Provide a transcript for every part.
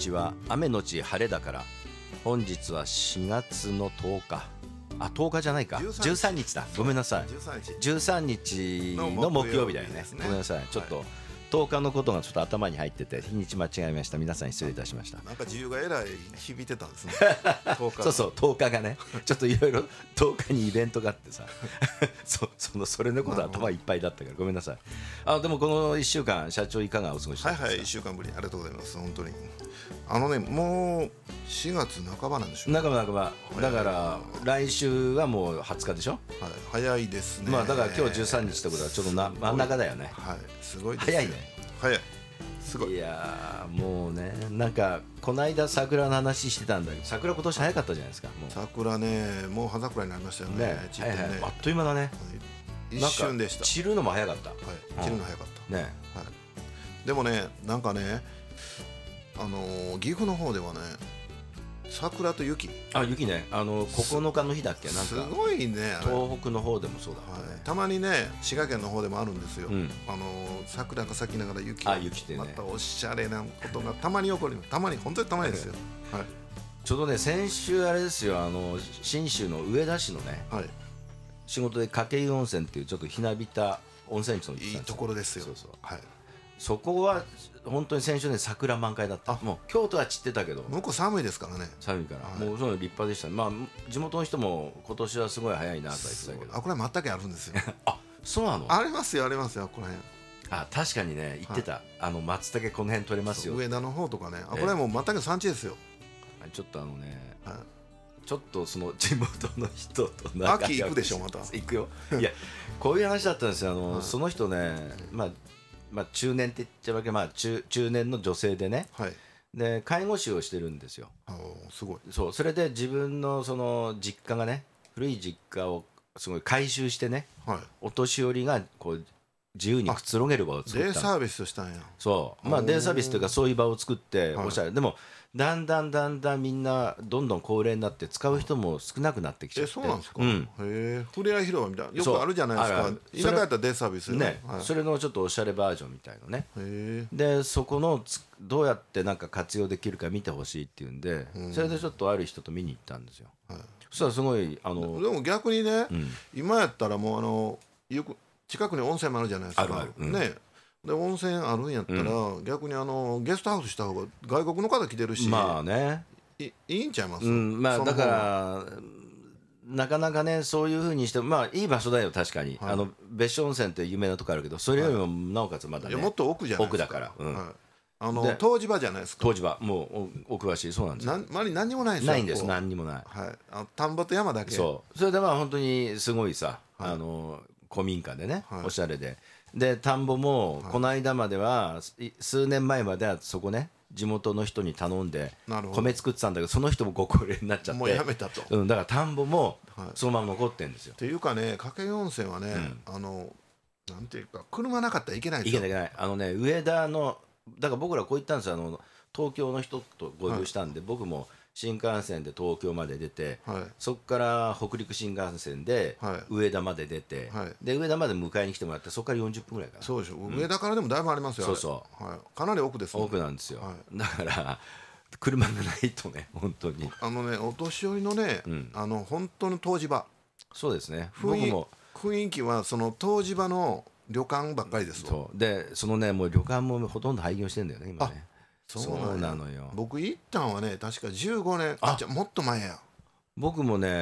ちは。雨のち晴れだから。本日は4月の10日。あ、10日じゃないか。13日だ。ごめんなさい。13日の木曜日だよね。ごめんなさい。ちょっと10日のことがちょっと頭に入ってて日にち間違えました。皆さん失礼いたしました。 なんか自由がえらい響いてたんですね。 そうそう、10日がね、ちょっといろいろ10日にイベントがあってさそれのこと頭いっぱいだったからごめんなさい。でもこの1週間社長いかがお過ごしですか？ はいはい、1週間ぶりありがとうございます。本当にもう4月半ばなんでしょうね。 半ばだから来週はもう20日でしょ。はい、 早いですね。 まあだから今日13日ってことはちょっと真ん中だよね。 はい、すごいですよ。 早いね。 早い、すごい。 いやもうね、なんかこの間桜の話してたんだけど、桜今年早かったじゃないですか。もう桜ね、もう葉桜になりましたよね。散ってね、 あっという間だね。 一瞬でした。 散るのも早かった。 散るの早かったね。 でもね、なんかね、岐阜の方ではね、桜と雪。 雪ね。9日の日だっけ、なんかすごいね。 東北の方でもそうだったね。 たまにね、滋賀県の方でもあるんですよ。桜が咲きながら雪ってね、またおしゃれなことがたまに起こる。たまに、本当にたまにですよ。 ちょうどね、先週あれですよ、信州の上田市のね、仕事で筧温泉っていうちょっとひなびた温泉地のいいところですよ。 そこは本当に先週ね、桜満開だった。もう京都は散ってたけど向こう寒いですからね。 寒いから、もうその立派でしたね。まあ地元の人も今年はすごい早いなとは言ってたけど。 これ松茸あるんですよ。 そうなの？ ありますよ、ありますよ、この辺。 確かにね、言ってた。松茸この辺取れますよ。 上田の方とかね。これもう松茸産地ですよ。 ちょっとちょっとその地元の人と仲良く。 秋行くでしょ、また。 行くよ。いや、こういう話だったんですよ。その人ね、まあ中年って言っちゃうわけ、中年の女性でね、で介護士をしてるんですよ。 すごい。 そう、それで自分のその実家がね、古い実家をすごい改修してね、お年寄りがこう自由にくつろげる場を作った。 デイサービスとしたんや。 そう、まあデイサービスというかそういう場を作っておしゃれ。でもだんだんみんなどんどん高齢になって使う人も少なくなってきちゃって。 そうなんですか。ふれあい広場みたいなよくあるじゃないですか。田舎やったらデイサービスね。 それのちょっとおしゃれバージョンみたいなね。でそこのどうやってなんか活用できるか見てほしいっていうんで、それでちょっとある人と見に行ったんですよ。そしたらすごいでも逆にね、今やったらもうよく近くに温泉もあるじゃないですか。ね。で温泉あるんやったら、逆にゲストハウスした方が外国の方来てるし、 まあね、 いいんちゃいます？ まあだからなかなかね、そういうふうにしてもまあいい場所だよ、確かに。別所温泉って有名なとこあるけど、それよりもなおかつまだね、 もっと奥じゃないですか。 奥だから。 湯治場じゃないですか。 湯治場、もうお詳しい。そうなんですよ。 周り何にもないんですよ。 ないんです、何にもない。 田んぼと山だけ。 それでまあ本当にすごいさ、古民家でね、おしゃれで田んぼもこの間までは数年前まではそこね、地元の人に頼んで米作ってたんだけど、その人もご高齢になっちゃってもうやめたと。 だから田んぼもそのまま残ってるんですよ。 っていうかね、筧温泉はね、なんていうか車なかったらいけないんですよ。 いけない。上田のだから僕らこう言ったんですよ。東京の人と合流したんで、僕も新幹線で東京まで出て、そこから北陸新幹線で上田まで出て、で上田まで迎えに来てもらって、そこから40分ぐらいかな。 そうでしょ。上田からでもだいぶありますよ。かなり奥です。 奥なんですよ。だから車がないとね、本当にお年寄りのね、本当の湯治場。 そうですね。 僕も雰囲気はその湯治場の旅館ばっかりです。 でそのね、もう旅館もほとんど廃業してんだよね、今ね。そうなのよ。 僕行ったんはね、確か15年、じゃもっと前や。 僕もね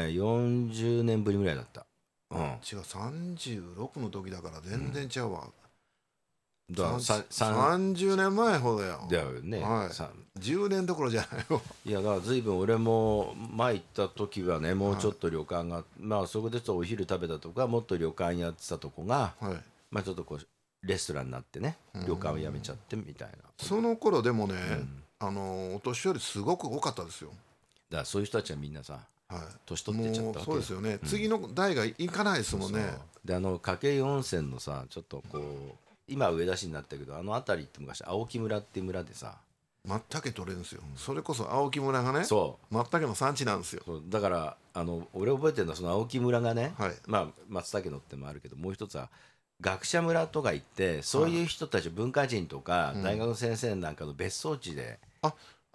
40年ぶりぐらいだった。 違う、36の時だから全然違うわ。30年前ほどや。 だよね。 10年どころじゃないよ。 いやだから随分俺も前行った時はね、もうちょっと旅館が、まあそこでちょっとお昼食べたとか、もっと旅館やってたとこが、まあちょっとこうレストランになってね、旅館を辞めちゃってみたいな。 その頃でもね、お年寄りすごく多かったですよ。 だからそういう人たちはみんなさ、年取ってっちゃったわけ。 そうですよね。次の代がいかないですもんね。 で筧温泉のさ、ちょっとこう今上田市になったけど、辺りって昔青木村っていう村でさ、 松茸取れるんですよ。それこそ青木村がね、松茸の産地なんですよ。 だから俺覚えてるのは、その青木村がね、まあ松茸のってもあるけど、もう一つは学者村とか行って、そういう人たち、文化人とか大学の先生なんかの別荘地で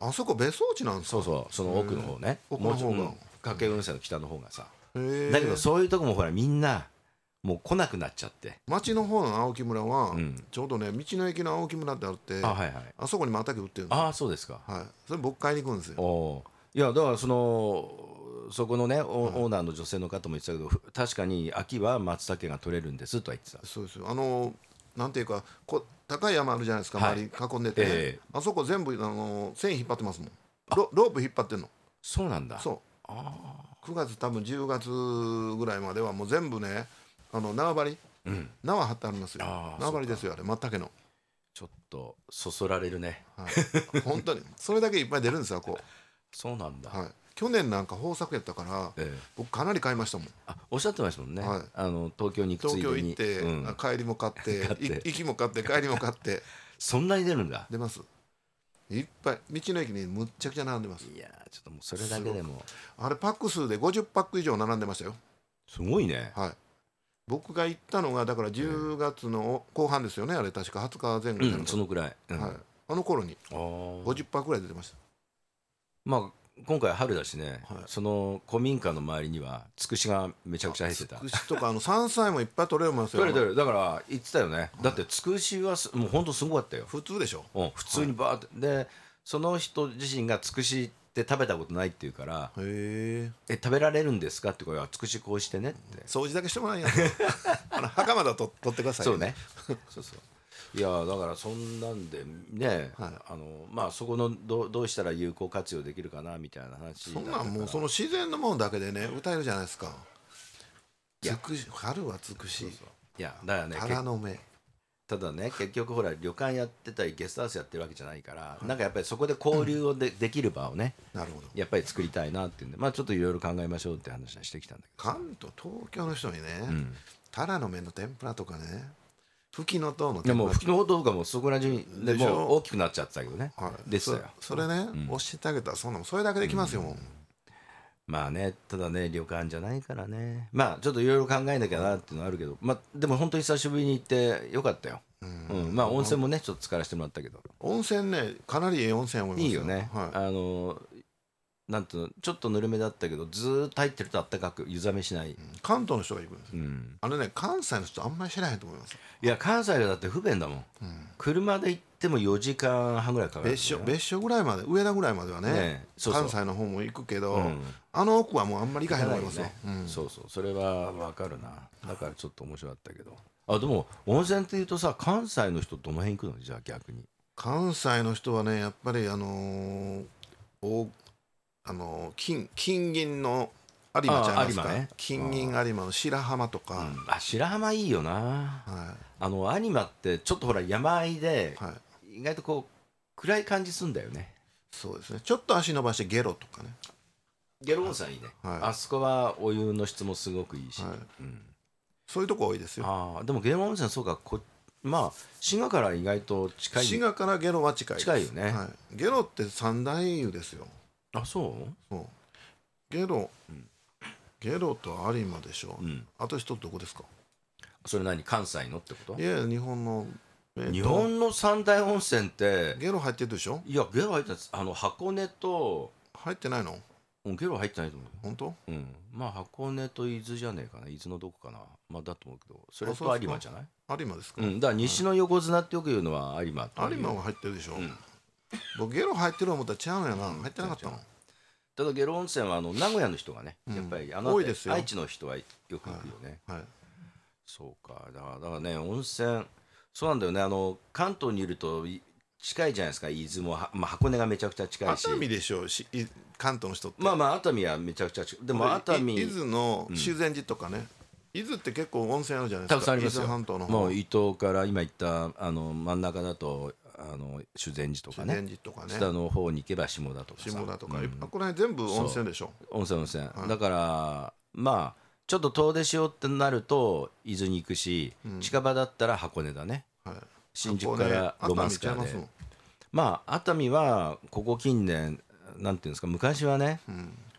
あそこ別荘地なんですか。 そうそう、その奥の方ね、 奥の方が、 加計運線の北の方がさ。 へだけどそういうとこもほらみんなもう来なくなっちゃって、 町の方の青木村は、ちょうどね道の駅の青木村ってあって、 はいはい、 あそこにマタギ売ってるんですよ。 あ、そうですか。 はい、それ僕買いに行くんですよ。 いやだからそこのねオーナーの女性の方も言ってたけど、確かに秋は松茸が取れるんですとは言ってた。 そうですよ。なんていうか高い山あるじゃないですか、周り囲んでて、あそこ全部線引っ張ってますもん。ロープ引っ張ってんの。 そうなんだ。 そう、9月多分10月ぐらいまではもう全部ね、縄張り、縄張ってありますよ。縄張りですよ、あれ、松茸の。 ちょっとそそられるね、 本当にそれだけいっぱい出るんですよ、こう。 そうなんだ、 去年なんか豊作やったから、僕かなり買いましたもん。 おっしゃってましたもんね、東京に行くついでに。 東京行って、帰りも買って行きも買って帰りも買って。 そんなに出るんだ。 出ます。いっぱい道の駅にむっちゃくちゃ並んでます。 いやちょっともうそれだけでもあれパック数で50パック以上並んでましたよ。 すごいね。 僕が行ったのがだから10月の後半ですよね、あれ確か20日前後じゃない、 そのくらい、 あの頃に50パックぐらい出てました。 まあ今回春だしね、その古民家の周りにはつくしがめちゃくちゃ入ってた。 つくしとか山菜もいっぱい取れますよ。 取れだから言ってたよね、だってつくしはもうほんとすごかったよ。 普通でしょ、 普通にバーって、でその人自身がつくしって食べたことないって言うから、食べられるんですかって声は、つくしこうしてねって、 掃除だけしてもらえんやん袴田取ってください。 そうねそうそう、いやだからそんなんでね、まあそこのどうしたら有効活用できるかなみたいな話だったから。 そんなんもうその自然のものだけでね歌えるじゃないですか。春はつくし、 いやだからね、 虎の目。 ただね結局ほら旅館やってたりゲストハウスやってるわけじゃないから、なんかやっぱりそこで交流をできる場をね、 なるほど、 やっぱり作りたいなっていうんで、まあちょっといろいろ考えましょうって話はしてきたんだけど、 関東東京の人にね、タラの芽の天ぷらとかね、フキノトウの天ぷら、 でもフキノトウとかもそこら中でもう大きくなっちゃってたけどね、でしたよ。 それね、教えてあげたらそんなもんそれだけできますよ、もう。 まあね、ただね旅館じゃないからね、まあちょっといろいろ考えなきゃなっていうのはあるけど、まあでも本当に久しぶりに行ってよかったよ。まあ温泉もねちょっと使わせてもらったけど、 温泉ねかなりいい温泉思いますよ。 いいよね、なんていうの、ちょっとぬるめだったけどずーっと入ってるとあったかく湯冷めしない、 関東の人が行くんです、ね関西の人あんまり知らへんと思います。 いや関西がだって不便だもん、車で行っても4時間半ぐらいかかる、 別所ぐらいまで、上田ぐらいまではね、関西の方も行くけど、あの奥はもうあんまり行かへんと思いますよ。 そうそう、それは分かるな。だからちょっと面白かったけど、でも温泉っていうとさ、関西の人どの辺行くの？じゃあ逆に関西の人はねやっぱり金銀の有馬ちゃいますか、金銀有馬の白浜とか、 白浜いいよな、有馬ってちょっとほら山あいで、意外とこう暗い感じすんだよね。 そうですね、ちょっと足伸ばしてゲロとかね、 ゲロ温泉いいね、あそこはお湯の質もすごくいいし、 そういうとこ多いですよ。 でもゲロ温泉そうか、まあ滋賀から意外と近い。 滋賀からゲロは近いです。 近いよね、 ゲロって三大湯ですよ。 そうゲロと有馬でしょ、あと一つどこですか？ それ何、関西のってこと？ いや日本の、 日本の三大温泉ってゲロ入ってるでしょ？ いやゲロ入ってない、箱根と入ってないの？ ゲロ入ってないと思う。 本当？ まあ箱根と伊豆じゃねえかな、伊豆のどこかな、まあだと思うけど、それと有馬じゃない？ 有馬ですか？ だから西の横綱ってよく言うのは有馬と有馬は入ってるでしょ、僕ゲロ入ってる思ったら違うのやな、入ってなかったの。 ただゲロ温泉は名古屋の人がね、やっぱり多いですよ。 愛知の人はよく行くよね。そうか、だからね温泉そうなんだよね、関東にいると近いじゃないですか、伊豆も、箱根がめちゃくちゃ近いし、 熱海でしょ関東の人って。 まあ熱海はめちゃくちゃ近い。でも熱海、 伊豆の修善寺とかね、伊豆って結構温泉あるじゃないですか。 たくさんありますよ。 伊豆半島の方、 もう伊東から今言った真ん中だと修善寺とかね、下の方に行けば下田とかさ、 この辺全部温泉でしょ。 温泉、だからまあちょっと遠出しようってなると伊豆に行くし、近場だったら箱根だね、新宿からロマンスカーで。まあ熱海はここ近年なんていうんですか、昔はね、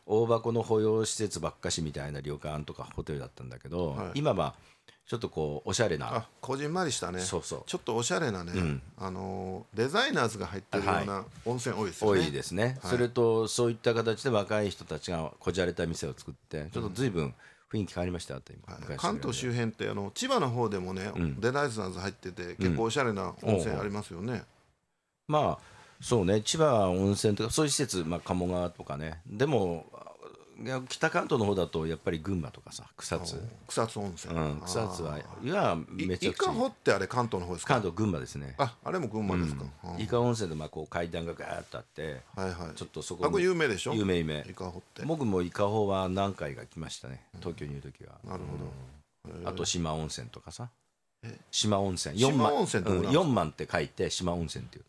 大箱の保養施設ばっかしみたいな旅館とかホテルだったんだけど、今はちょっとこうおしゃれな、 こじんまりしたね、 そうそう、 ちょっとおしゃれなね、デザイナーズが入ってるような温泉多いですよね。 多いですね、それとそういった形で若い人たちがこじゃれた店を作って、ちょっと随分雰囲気変わりましたよって今、 関東周辺って千葉の方でもね、デザイナーズ入ってて結構おしゃれな温泉ありますよね。 まあそうね、千葉は温泉とかそういう施設、鴨川とかね。でも北関東の方だとやっぱり群馬とかさ、草津温泉、 草津はめちゃくちゃ伊香保ってあれ関東の方ですか？ 関東群馬ですね。 あれも群馬ですか？ 伊香温泉でこう階段がガーッとあって、ちょっとそここれ有名でしょ？ 有名。 伊香保って僕も伊香保は何回か来ましたね、東京にいる時は。 なるほど。 あと四万温泉とかさ、四万温泉4万って書いて四万温泉っていう、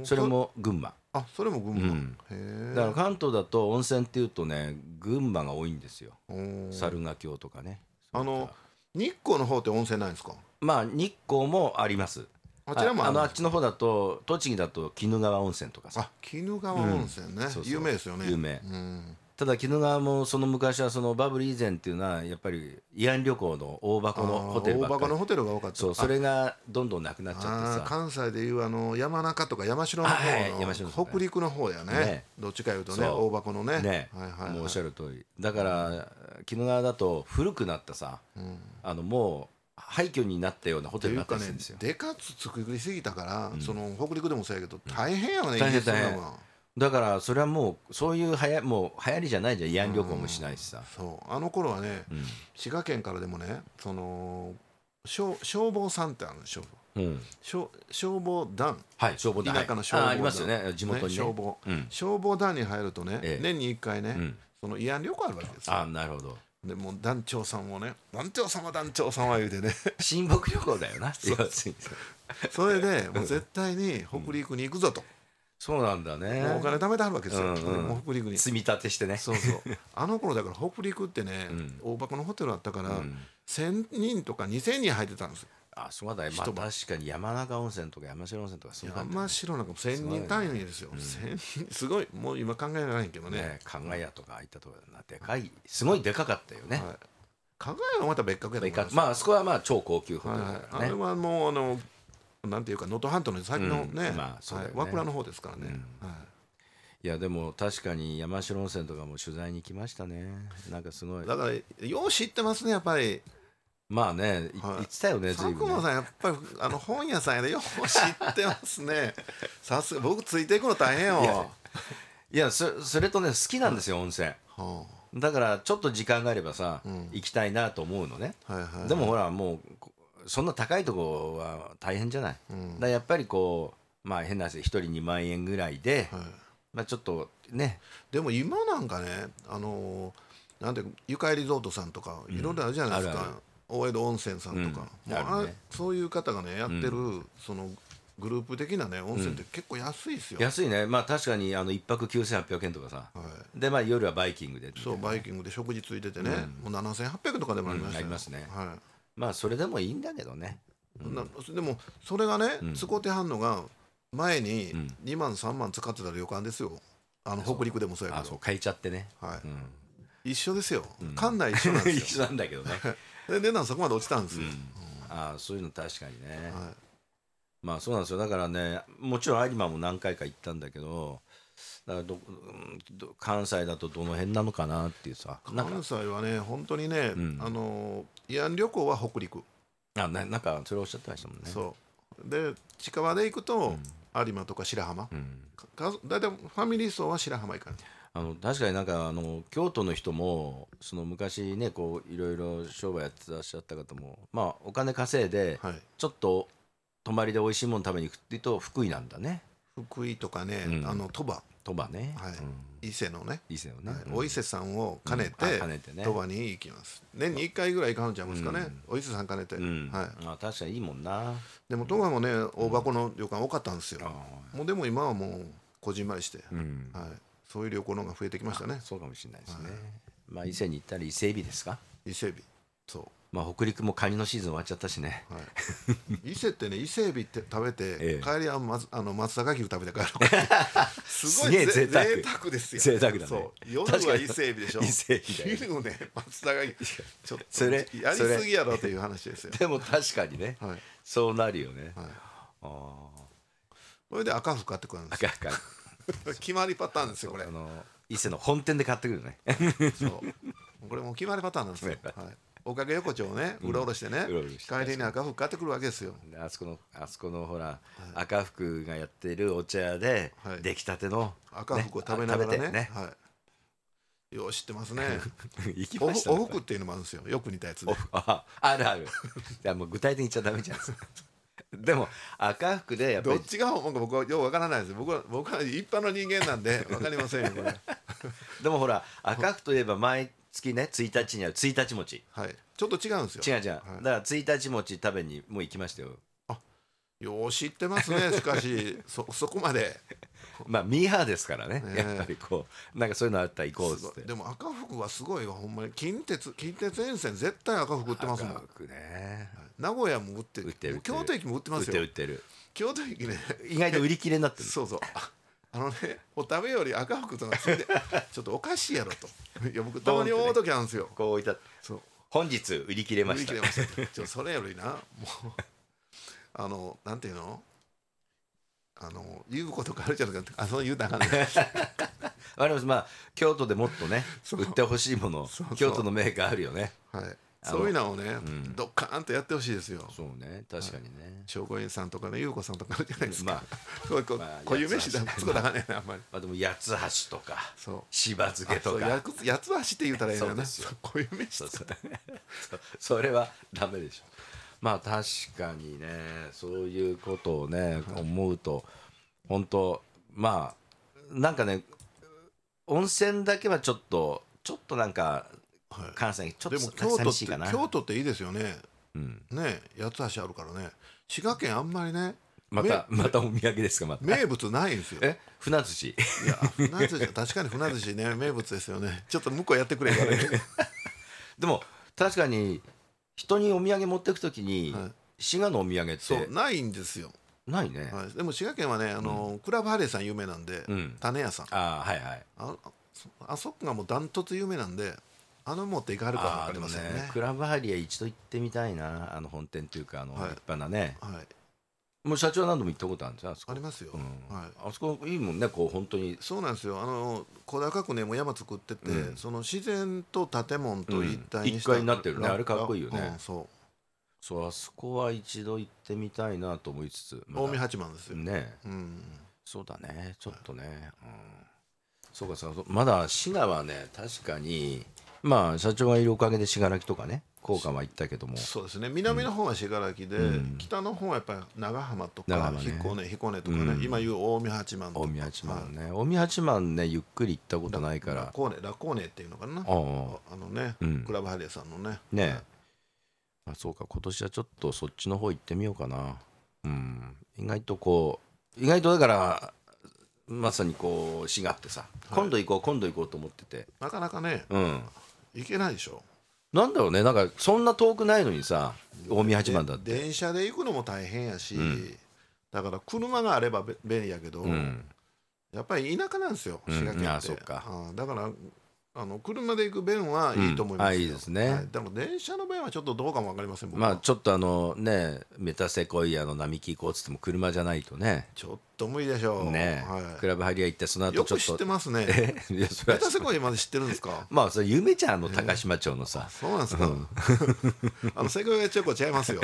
それも群馬。 それも群馬、 だから関東だと温泉っていうとね、群馬が多いんですよ。猿ヶ京とかね。 日光の方って温泉ないんですか？ 日光もあります。あっちの方だと栃木だと鬼怒川温泉とかさ。 鬼怒川温泉ね、有名ですよね。 有名。ただ鬼怒川もその昔はそのバブル以前っていうのはやっぱり慰安旅行の大箱のホテルばっかり、 大箱のホテルが多かった。 それがどんどんなくなっちゃってさ。 関西でいう山中とか山城の方の北陸の方やね、どっちかいうとね、大箱のね。 もうおっしゃる通りだから、鬼怒川だと古くなったさ、もう廃墟になったようなホテルになったりするんですよ。 でかつ作りすぎたから、その北陸でもそうやけど大変やね。 大変。だからそれはもうそういうもう流行りじゃないじゃん、慰安旅行もしないしさ。 あの頃はね、滋賀県からでもね、その消防さんってあるんでしょ、消防団、 消防団、 田舎の消防団ありますよね、地元にね。 消防団に入るとね、年に1回ね、その慰安旅行あるわけですよ。 なるほど。 でもう団長さんもね、団長様言うてね、 親睦旅行だよな。 それでもう絶対に北陸に行くぞと。 そうなんだね。 お金貯めてあるわけですよ、もう北陸に積み立てしてね。 あの頃だから北陸ってね、大箱のホテルあったから、1000人とか2000人入ってたんですよ。 そうだよ。確かに山中温泉とか山城温泉とかすごかった。 山城なんか1000人単位ですよ。すごい、もう今考えられないけどね。 加賀屋とか行ったところでかい、すごいでかかったよね。 加賀屋はまた別格やと思います。 あそこは超高級ホテルだからね。 あれはもうなんていうか能登半島の先のね、和倉の方ですからね。 いやでも確かに山城温泉とかも取材に行きましたね。なんかすごい。 だからよう知ってますね、やっぱり。 言ってたよね、随分。 佐久間さんやっぱり本屋さんやでよう知ってますね。さすが僕ついていくの大変よ。 いやそれとね、好きなんですよ、温泉。だからちょっと時間があればさ、行きたいなと思うのね。でもほらもうそんな高いとこは大変じゃない。だからやっぱりこう変な話で1人2万円ぐらいで、ちょっとね。 でも今なんかね、なんていうかゆかいリゾートさんとかいろいろあるじゃないですか。大江戸温泉さんとか、そういう方がねやってるそのグループ的なね温泉って結構安いですよ。 安いね。確かに1泊9800円とかさ、で夜はバイキングで、 バイキングで食事ついててね、もう7800円とかでもありましたよ。 ありますね。それでもいいんだけどね。 でもそれがね使うてはんのが前に2万3万使ってた旅館ですよ。北陸でもそうやけど変えちゃってね。 一緒ですよ。館内一緒なんですよ。 一緒なんだけどね。 で値段そこまで落ちたんですよ。 そういうの確かにね。そうなんですよ。だからね、もちろん有馬も何回か行ったんだけど、だから関西だとどの辺なのかなっていうさ。 関西はね本当にね、慰安旅行は北陸。 なんかそれおっしゃってましたもんね。 そうで近場で行くと有馬とか白浜、だいたいファミリー層は白浜行かない。 確かになんか京都の人もその昔ねこういろいろ商売やってらっしゃった方もお金稼いでちょっと泊まりで美味しいもの食べに行くっていうと福井なんだね。 福井とかね、 鳥羽ね、 伊勢のね、 お伊勢さんを兼ねて鳥羽に行きます。年に1回ぐらい行かんちゃいますかね、お伊勢さん兼ねて。 確かにいいもんな。 でも鳥羽もね大箱の旅館多かったんですよ。もうでも今はもうこじんまりして、そういう旅行の方が増えてきましたね。 そうかもしれないですね。伊勢に行ったら伊勢海老ですか。 伊勢海老、そまあ北陸もカニのシーズン終わっちゃったしね。 はい、伊勢ってね伊勢海老って食べて、帰りは松阪牛食べて帰るすごい贅沢ですよ。 贅沢だね。 そう夜は伊勢海老でしょ。 伊勢海老昼ね松阪牛ちょっとそれやりすぎやろっていう話ですよ。 でも確かにね、 はい、 そうなるよね。 はい、 あそれで赤福買ってくるんですよ。決まりパターンですよこれ。 伊勢の本店で買ってくるね。 そうこれもう決まりパターンなんですよ。はい、おかげ横丁をねうろうろしてね、帰りに赤福買ってくるわけですよ。 あそこのほら、赤福がやってるお茶屋で、出来たての赤福を食べながらね、よう知ってますね。 行きましたね。 お福っていうのもあるんですよ。よく似たやつで。 あるある。いやもう具体的に言っちゃダメじゃん。でも赤福でやっぱりどっちが本物か僕はようわからないです。僕は一般の人間なんでわかりませんよこれ。 でもほら赤福といえば毎月ね1日にある1日餅。 はい。ちょっと違うんですよ。 違う、だから1日餅食べにもう行きましたよ。 あ、よう知ってますね。しかしそこまで。 まあミーハーですからね。やっぱりこうなんかそういうのあったら行こうっつって。 でも赤福はすごいわほんまに。近鉄沿線絶対赤福売ってますもん。 赤福ね。 名古屋も売ってる。京都駅も売ってますよ。 売ってる。 京都駅ね意外と売り切れになってる。 そうねお食べより赤福とかついてちょっとおかしいやろと。いや僕たまに思う時あるんですよ。 こう置いた。そう。本日売り切れました。 それよりなもうなんていうの言うことがあるじゃないですか。そう言うたらあかんね。 あります。まあ京都でもっとね売ってほしいもの京都のメーカーあるよね。 はい。そういうのをねドッカーンとやってほしいですよ。 そうね確かにね。 聖子園さんとかね優子さんとかあるじゃないですか。 まあ固有名詞だつこだかねあんまり。 まあでも八つ橋とかしば漬けとか。 八つ橋って言うたらいいのね。固有名詞。 それはダメでしょ。まあ確かにねそういうことをね思うと本当まあなんかね温泉だけはちょっとなんか関西ちょっと寂しいかな。 京都っていいですよね。ね八つ橋あるからね。滋賀県あんまりねまたお土産ですか。また名物ないんですよ。 船寿司。いや船寿司確かに船寿司ね名物ですよね。ちょっと向こうやってくれよね。 でも確かに人にお土産持ってくときに滋賀のお土産ってそうないんですよ。 ないね。 でも滋賀県はねクラブハレーさん有名なんで種屋さん。あそこがもうダントツ有名なんで持っていかはるか分かりませんね。 クラブハリア一度行ってみたいな。本店というか立派なね。もう社長は何度も行ったことあるんですよ。 ありますよ。 あそこいいもんね。こう本当にそうなんですよ。小高区ねもう山作っててその自然と建物と一体にした一体になってるね。あれかっこいいよね。 そうあそこは一度行ってみたいなと思いつつ近江八幡ですよね。そうだねちょっとね。そうかまだ滋賀はね確かにまあ社長がいるおかげで信楽とかね高架は行ったけども。 そうですね。南の方は信楽で北の方はやっぱり長浜とか彦根とかね今言う近江八幡とか。 近江八幡ね近江八幡ねゆっくり行ったことないから。 ラコーネっていうのかな。クラブハリエさんのね。 ねそうか今年はちょっとそっちの方行ってみようかな。意外とだからまさにこう滋賀ってさ今度行こうと思っててなかなかね行けないでしょ。 なんだろうねなんかそんな遠くないのにさ近江八幡だって電車で行くのも大変やしだから車があれば便利やけどやっぱり田舎なんですよ滋賀県って。だから車で行く便はいいと思いますよ。 いいですね。 でも電車の便はちょっとどうかも分かりません。 まあちょっとねメタセコイアの並木行こうっつっても車じゃないとねちょっと無理でしょうね。クラブハリア行ってその後ちょっとよく知ってますね。メタセコイアまで知ってるんですか。 まあそれ夢ちゃん高島町のさ。 そうなんですか。セコイアチョコちゃいますよ。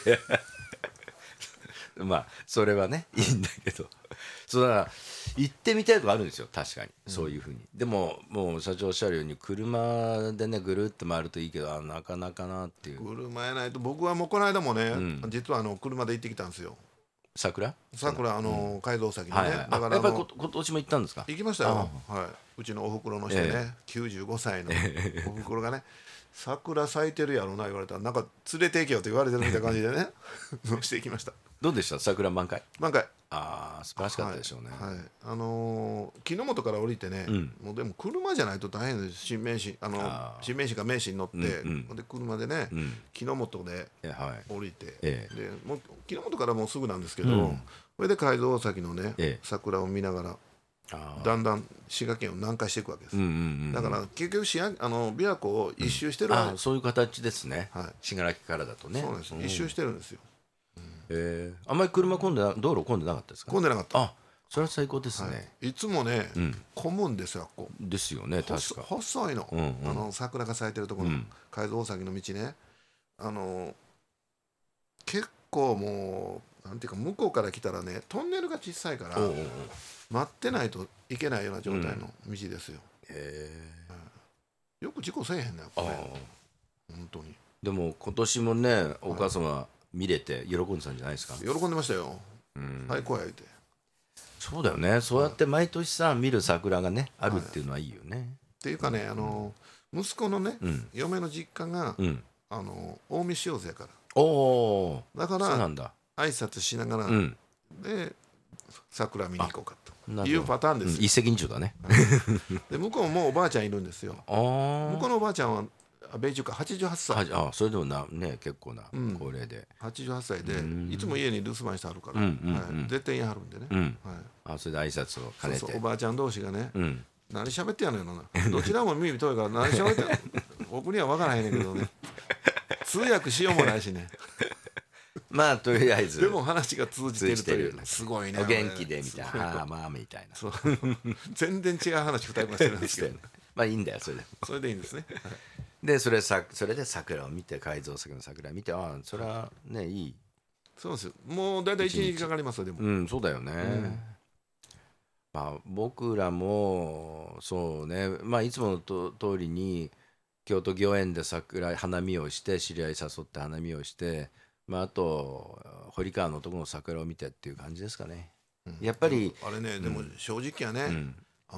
まあそれはねいいんだけどそうだから行ってみたいとこあるんですよ確かにそういうふうに。でももう社長おっしゃるように車でねぐるっと回るといいけどなかなかなっていう。 車やないと。僕はもうこの間もね実は車で行ってきたんですよ。 桜改造先にね。 だからやっぱり今年も行ったんですか。 行きましたよ。 うちのおふくろの人ね、95歳のおふくろがね桜咲いてるやろな言われたらなんか連れて行けよと言われてるみたいな感じでね乗していきました。 どうでした、桜満開？ 満開。 ああ、素晴らしかったでしょうね。 はい、木の本から降りてね、もうでも車じゃないと大変です。新名神新名神か名神に乗って、で車でね、木の本で降りて、でもう木の本からもうすぐなんですけど、それで海蔵大崎のね、桜を見ながらだんだん滋賀県を南下していくわけです。だから結局琵琶湖を一周してる、 そういう形ですね。信楽からだとね。 そうです、一周してるんですよ。 あんまり車道路混んでなかったですか？ 混んでなかった。 あ、それは最高ですね。 いつもね混むんですよ。 ですよね、確か。 細いの、桜が咲いてるところの海蔵大崎の道ね、結構もうなんていうか向こうから来たらねトンネルが小さいから待ってないといけないような状態の道ですよ。よく事故せえへんね、やっぱね、本当に。 でも今年もね、お母様見れて喜んでたんじゃないですか？ 喜んでましたよ。最高や言うて。 そうだよね、そうやって毎年さ見る桜がねあるっていうのはいいよね。 っていうかね、息子のね嫁の実家が近江塩津やから、だから挨拶しながらで桜見に行こうかというパターンですよ。 一石二鳥だね。 で向こうもおばあちゃんいるんですよ。向こうのおばあちゃんは米中か88歳。 それでもね結構な高齢で、 88歳でいつも家に留守番してはるから、絶対言いはるんでね。 それで挨拶を兼ねて、 おばあちゃん同士がね、何喋ってやんのよな、どちらも耳遠いから何喋ってんの僕には分からへんねんけどね、通訳しようもないしね。 まあとりあえずでも話が通じてるという、すごいね、 お元気でみたいな、まあみたいな、 全然違う話2人もしてるんですけどまあいいんだよ、 それでいいんですね。 でそれで桜を見て、海蔵崎の桜を見て、それはねいい。 そうですよ、もうだいたい1日かかりますよ。でもそうだよね。まあ僕らもそうね、まあいつもの通りに京都御苑で花見をして、知り合い誘って花見をして、あと堀川のところの桜を見てっていう感じですかね。やっぱりあれね、でも正直やね、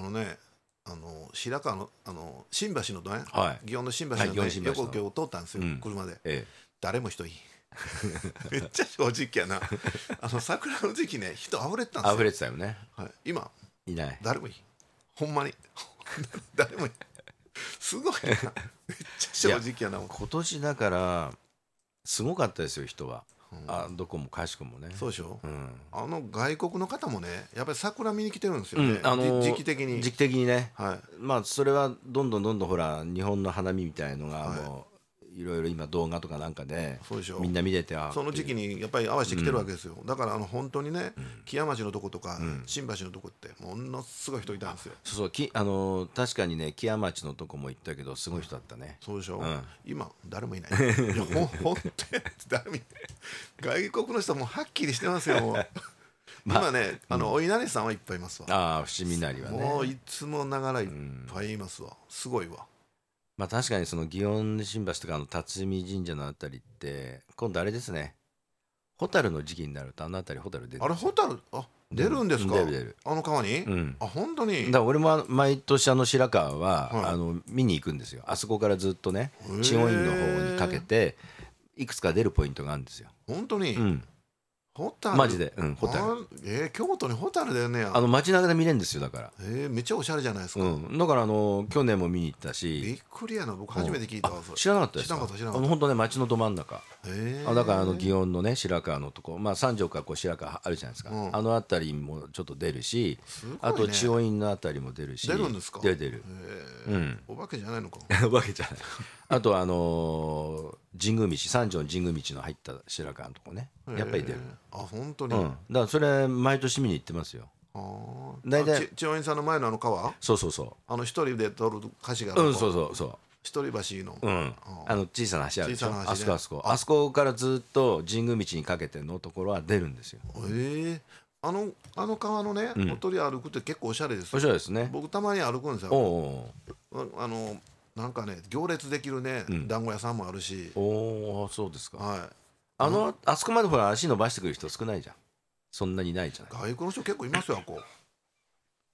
白川の新橋のね、祇園の新橋のね、横今日通ったんですよ、車で。誰も人いい。めっちゃ正直やな。桜の時期ね、人あふれてたんですよ。 あふれてたよね。 今いない。 誰もいい。ほんまに誰もいい。すごいな。めっちゃ正直やな。 今年だからすごかったですよ、人は。どこもかしこもね。 そうでしょ。外国の方もね、やっぱり桜見に来てるんですよね。時期的にね。まあそれはどんどんほら日本の花見みたいのがもういろいろ今動画とかなんかでみんな見れて、 その時期にやっぱり合わせてきてるわけですよ。だから本当にね、木屋町のとことか新橋のとこってものすごい人いたんですよ。 そう確かにね、木屋町のとこも行ったけどすごい人だったね。 そうでしょ。今誰もいない。本当や、誰もいない。外国の人もはっきりしてますよ。今ね、お稲荷さんはいっぱいいますわ。 伏見稲荷はね、 もういつもながらいっぱいいますわ。すごいわ。 まあ確かにその祇園新橋とか辰巳神社のあたりって今度あれですね、蛍の時期になると辺り蛍出る。 あれ蛍出るんですか？ 出る川に。本当に。 だから俺も毎年白川は見に行くんですよ。あそこからずっとね、知恩院の方にかけていくつか出るポイントがあるんですよ。 本当に。 マジで蛍。 京都に蛍だよね。 街中で見れるんですよ。だからめっちゃおしゃれじゃないですか。 だから去年も見に行ったし。 びっくりやな、僕初めて聞いたわ。 知らなかったですか？本当ね、街のど真ん中。だから祇園のね、白川のとこ、三条から白川あるじゃないですか。辺りもちょっと出るし、あと知恩院の辺りも出るし。 出るんですか？ 出る。 お化けじゃないのか。 お化けじゃない。あと神宮道、三条の神宮道の入った白川のとこね、やっぱり出る。 本当に。 だからそれ毎年見に行ってますよ。 大体千代院さんの前の川。 そう一人で通る橋がある。 そう一人橋の小さな橋あるでしょ。あそこからずっと神宮道にかけてのところは出るんですよ。 あの川のね、おとり歩くって結構おしゃれですよ。 おしゃれですね。 僕たまに歩くんですよ。なんかね、行列できるね、団子屋さんもあるし。 そうですか。あそこまでほら足伸ばしてくる人少ないじゃん。そんなにないじゃない。 外国の人結構いますよ。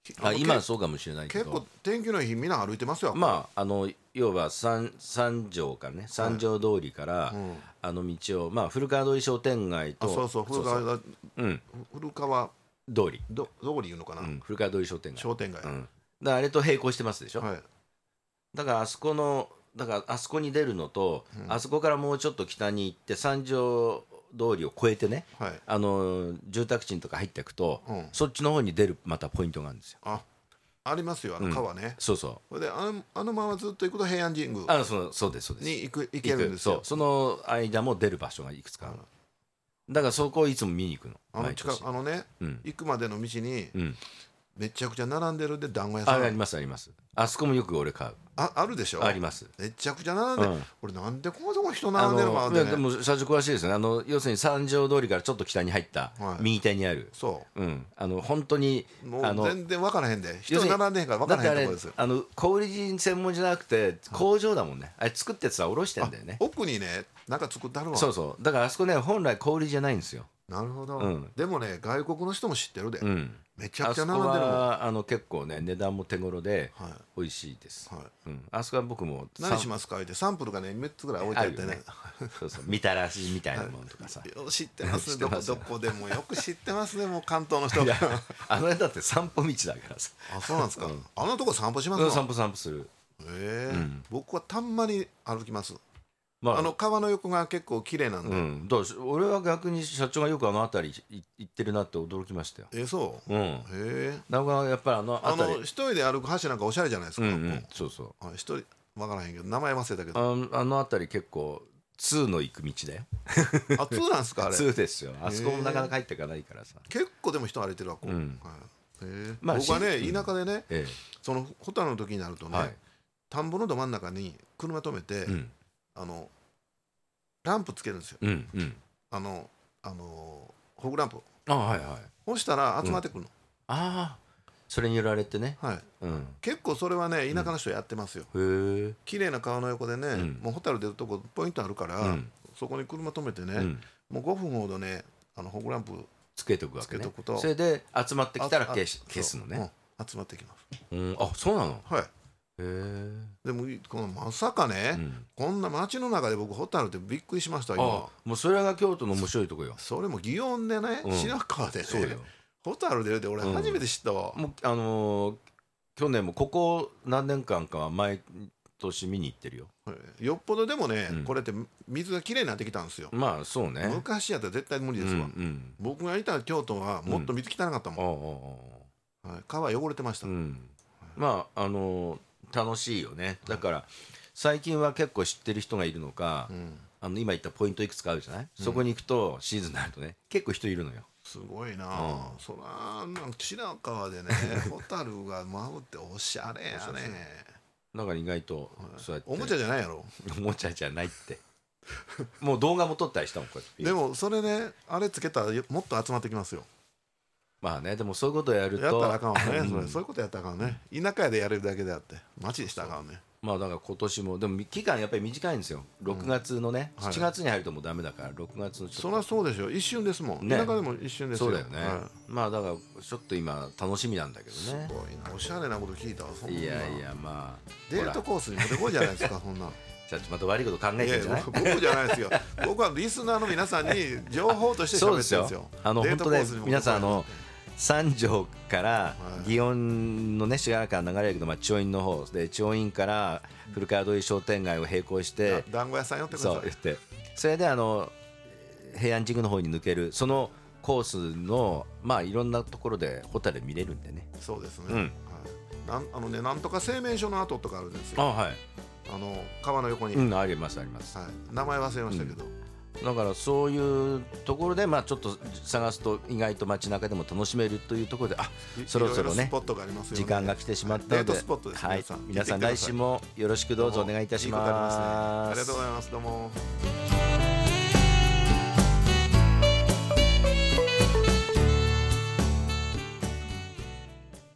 今はそうかもしれないけど、 結構天気のいい日みんな歩いてますよ。 まあ要は三条からね、三条通りから、あの道を、まあ、古川通り商店街と、 そうそう、古川通り言うのかな、 古川通り商店街、 だからあれと並行してますでしょ、 はい、 だからあそこに出るのと、あそこからもうちょっと北に行って三条通りを越えてね、 はい、 住宅地とか入っていくと、そっちの方に出るまたポイントがあるんですよ。 ありますよ、川ね。 そうそう。 であのままずっと行くと平安神宮そうですに行けるんですよ。 その間も出る場所がいくつかある。だからそこをいつも見に行くの。 行くまでの道にめちゃくちゃ並んでるで団子屋さん。 あります。あそこもよく俺買う。 あるでしょ。 あります。 めちゃくちゃ並んで、俺なんでここそこ人並んでるのかなってね。 でも社長詳しいですよね。要するに三条通りからちょっと北に入った右手にある。 そう。 本当にもう全然分からへんで。人並んでへんから分からへんところですよ。 小売人専門じゃなくて工場だもんね。あれ作ってやつは卸してんだよね。 奥にね、なんか作ってあるわ。 そう。だからあそこね、本来小売じゃないんですよ。 なるほど。でもね、外国の人も知ってるで。めちゃくちゃあ並んでるもん。 そこは結構ね、値段も手頃で美味しいです。あそこは僕も何しますかってサンプルがね3つぐらい置いてあってね。 そうみたらしみたいなものとかさ。 知ってますね。どこでもよく知ってますね。もう関東の人が。 だって散歩道だからさ。 そうなんですか。あのとこ散歩しますか。 散歩する。 僕はたんまに歩きます。川の横が結構綺麗なんで、 だから俺は逆に社長がよくあの辺り行ってるなって驚きましたよ。 そう。 だからやっぱり辺り一人で歩く橋なんかおしゃれじゃないですか。 そう一人分からへんけど名前忘れたけど、 あの辺り結構通の行く道だよ。 通なんですかあれ。 通ですよ。あそこもなかなか入っていかないからさ。 結構でも人歩いてるわこう。僕はね田舎でね、そのホタルの時になるとね、田んぼのど真ん中に車止めて、ランプつけるんですよ。フォグランプ。そしたら集まってくるの。 それに揺られてね。 結構それはね田舎の人やってますよ。綺麗な川の横でね、もうホタル出るとこポイントあるから、そこに車止めてね、もう5分ほどねフォグランプつけとくわけね。 つけとくと、 それで集まってきたら消すのね。 集まってきます。 そうなの。 はい。でもまさかね、こんな街の中で僕ホタルってびっくりしましたよ。 もうそれが京都の面白いとこよ。 それも祇園でね、白川でね、ホタル出るって俺初めて知ったわ。 もう去年もここ何年間かは毎年見に行ってるよ。 よっぽどでもね、これって水がきれいになってきたんですよ。 まあそうね。 昔やったら絶対無理ですわ。僕がいた京都はもっと水汚かったもん。川汚れてました。 まあ楽しいよね。だから最近は結構知ってる人がいるのか、今言ったポイントいくつかあるじゃない、そこに行くとシーズンになるとね結構人いるのよ。 すごいな、そら白川でねホタルが舞うっておしゃれやね。 だから意外とそうやっておもちゃじゃないやろ。 おもちゃじゃないってもう動画も撮ったりしたもんこうやって。 でもそれねあれつけたらもっと集まってきますよ。 まあね、でもそういうことをやるとやったらあかんわね。そういうことやったらあかんね。田舎でやれるだけであって町でしたらあかんね。 まあだから今年もでも期間やっぱり短いんですよ。6月のね、7月に入るともうダメだから6月のそりゃそうでしょ。一瞬ですもん。田舎でも一瞬ですよ。 そうだよね。まあだからちょっと今楽しみなんだけどね。 すごいな、おしゃれなこと聞いたわ。 いやまあデートコースにもてこいじゃないですかそんな。 じゃあまた悪いこと考えてるんじゃない？ 僕じゃないですよ。僕はリスナーの皆さんに情報として喋ってるんですよ。 本当ね、皆さん三条から祇園のね滋賀から流れるけど、長院の方で長院から古川通り商店街を並行して団子屋さん寄ってください。 そう言ってそれで平安神宮の方に抜けるそのコースのいろんなところでホタル見れるんでね。 そうですね。なんとか製麺所の跡とかあるんですよ。川の横に。 ありますあります。 名前忘れましたけど。 だからそういうところでちょっと探すと意外と街中でも楽しめるというところでそろそろね時間が来てしまったので、皆さん来週もよろしくどうぞお願いいたします。 ありがとうございます。どうも。